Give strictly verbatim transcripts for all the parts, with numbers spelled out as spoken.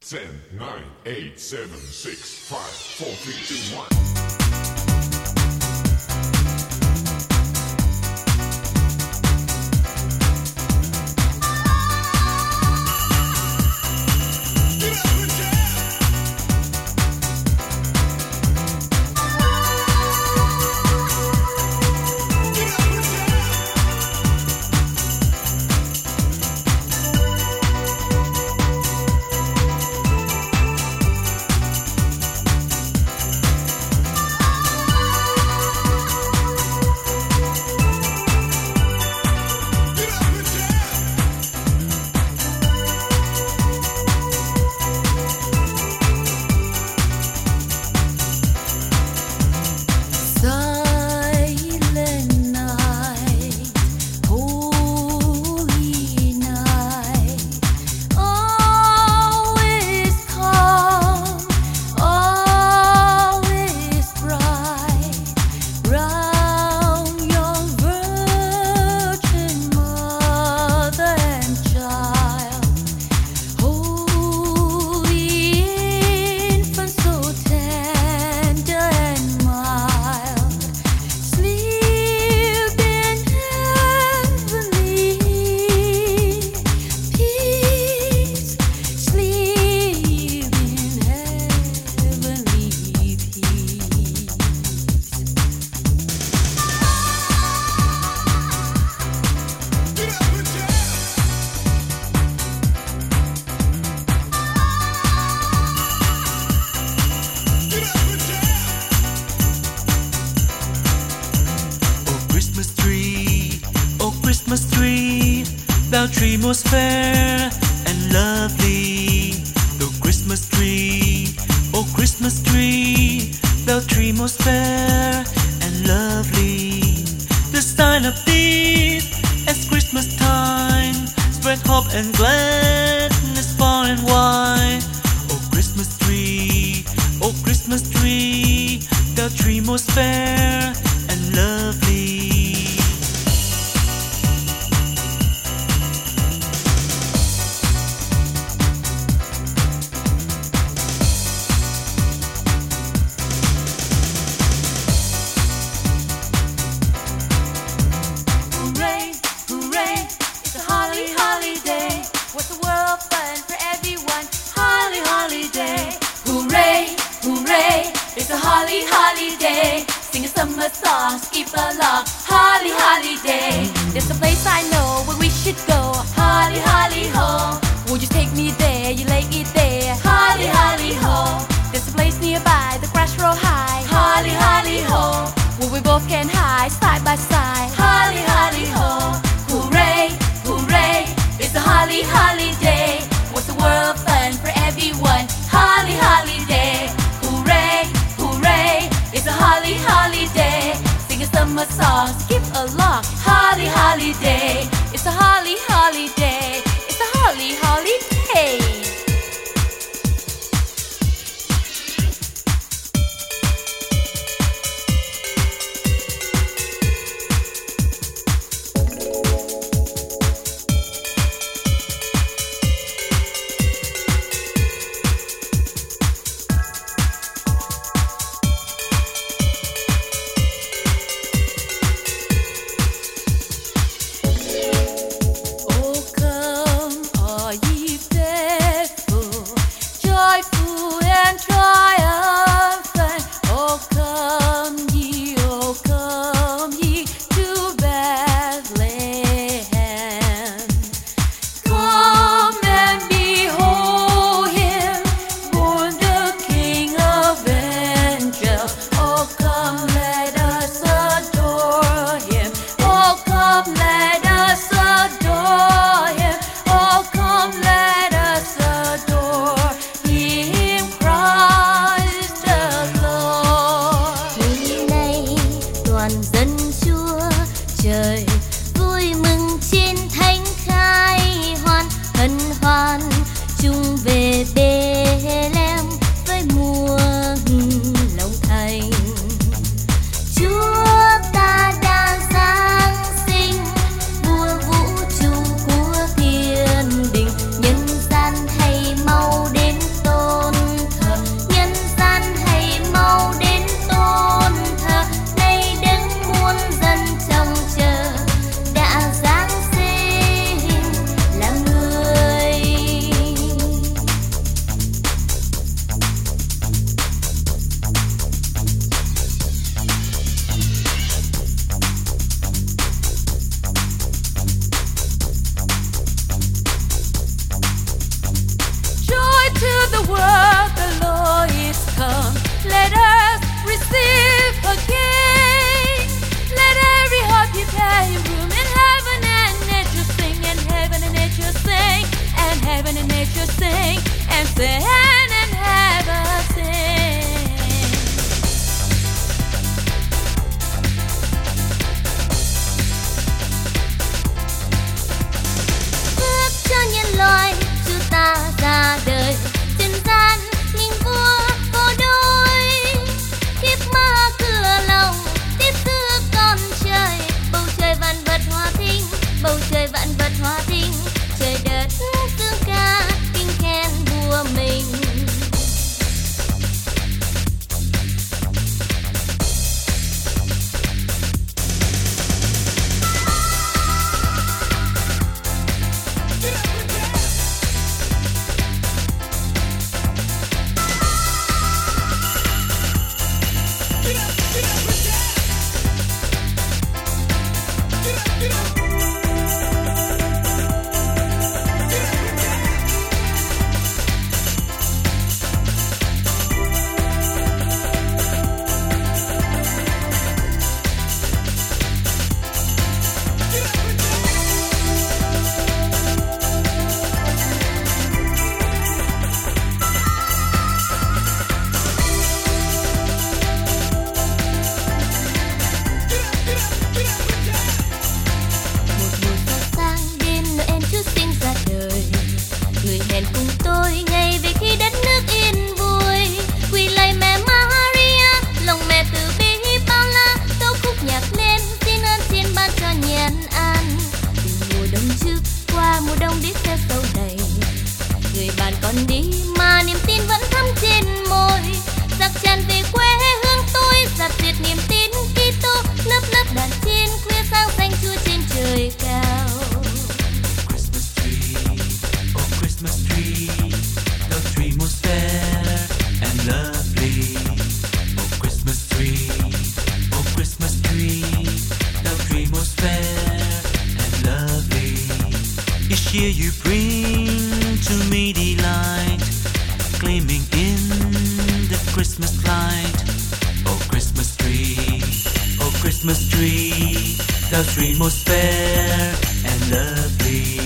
Ten, nine, eight, seven, six, five, four, three, two, one. Thou tree most fair and lovely, the Christmas tree, oh Christmas tree, thou tree most fair and lovely. The sign of thee as Christmas time spread hope and gladness far and wide. Oh Christmas tree, oh Christmas tree, thou tree most fair and lovely. It's a holly, holiday. Sing a summer song, skip along. Holly, holiday. There's a place I know where we should go. Holly, holly, ho. Would you take me there? You lay it there. Holly, holly, ho. There's a place nearby, the crash roll high. Holly, holly, ho. Where we both can hide side by side. Holly, holly, ho. Hooray, hooray. It's a holly, holiday. What's the world fun for everyone? Holly, holiday. Hooray, hooray. It's a holly, holiday. Sing a summer song, skip along. Holly, holiday. It's a holly, holiday. It's a holly, holiday. Oh, come. nature sing and sing and have a sing. Ước cho nhân loại Chúa ta ra đời trần gian mình vua vô đôi, khiếp ma cửa lòng tiếp xưa con trời, bầu trời vạn vật hòa thinh, bầu trời vạn vật hòa thinh, trời đất dương ca kinh khen vua mình. Here you bring to me delight, gleaming in the Christmas light. Oh Christmas tree, oh Christmas tree, thou tree most fair and lovely.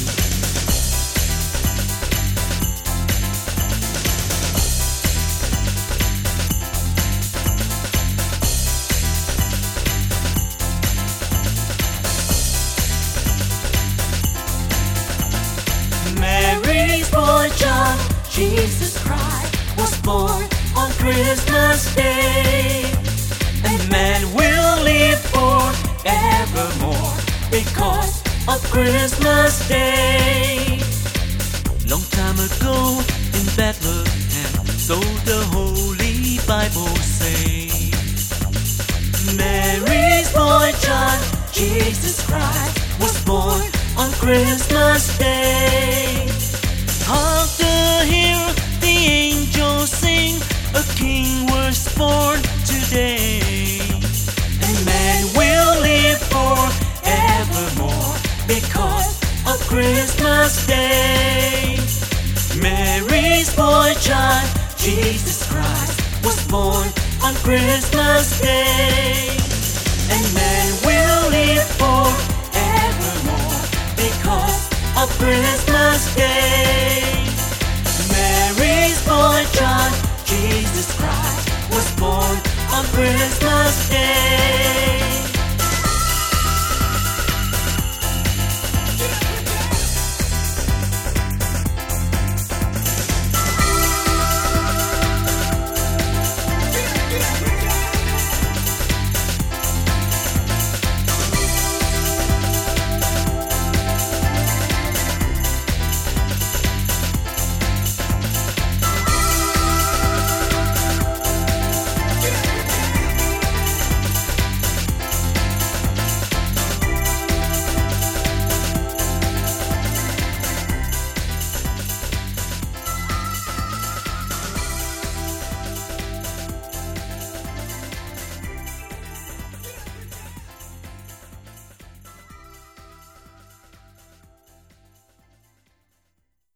Mary's boy John, Jesus Christ, was born on Christmas Day. And man will live forevermore because of Christmas Day. Long time ago in Bethlehem, so the Holy Bible say. Mary's boy John, Jesus Christ, was born on Christmas Day. Hark the hear the angels sing, a king was born today. And man will live forevermore because of Christmas Day. Mary's boy child, Jesus Christ, was born on Christmas Day. And man will live forevermore because of Christmas Day. Mary's boy child, Jesus Christ, was born on Christmas Day.